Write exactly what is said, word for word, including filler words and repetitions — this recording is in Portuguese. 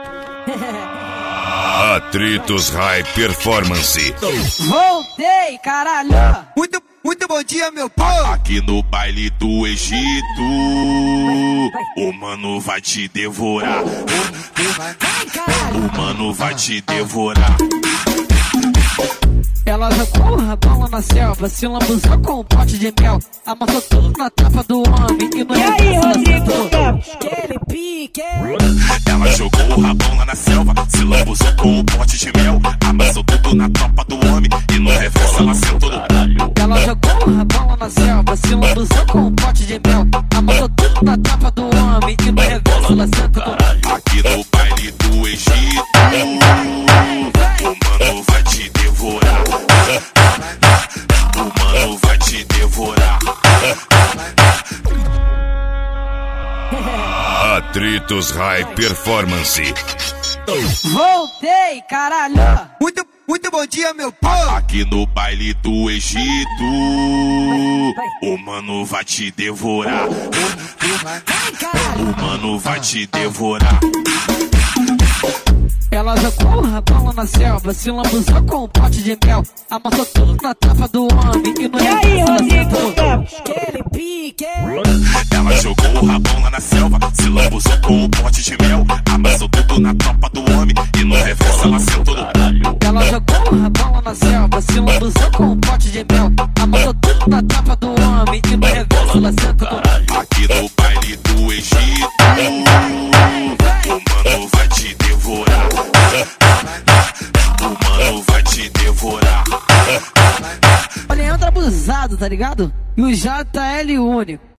Atritos High Performance. Voltei, caralho. Muito, muito bom dia, meu povo. Aqui no baile do Egito, o mano vai te devorar. O mano vai te devorar. Ela jogou a bola na selva, se lambuzou com um pote de mel, amassou tudo na tapa do homem e no reverso aquele pique. Ela jogou o rabão lá na selva, se lambuzou com um pote de mel, amassou tudo na tropa do homem e no reverso ela sentou no caralho. Ela jogou a bola na selva, se lambuzou com um pote de mel, amassou tudo na tapa do homem e no reverso ela sentou no caralho. Aqui no baile do Egito, o mano vai te devorar. O mano vai te devorar. Atritos High Performance. Voltei, caralho. Muito, muito bom dia, meu povo. Aqui no baile do Egito, o mano vai te devorar. O mano vai te devorar. Ela jogou a bola na selva, se lambuzou com um pote de mel, amassou tudo na tapa do homem e no reverso ela sentou aquele pique. Ela jogou o rabão lá na selva, se lambuzou com um pote de mel, amassou tudo na tropa do homem e no reverso ela sentou no caralho. Ela jogou a bola na selva, se lambuzou com um pote de mel, amassou tudo na tapa do homem e no reverso ela sentou no caralho. Aqui no baile do Egito, o mano vai te devorar. O mano vai te devorar. Olha, entra abusado, tá ligado? E o J L único.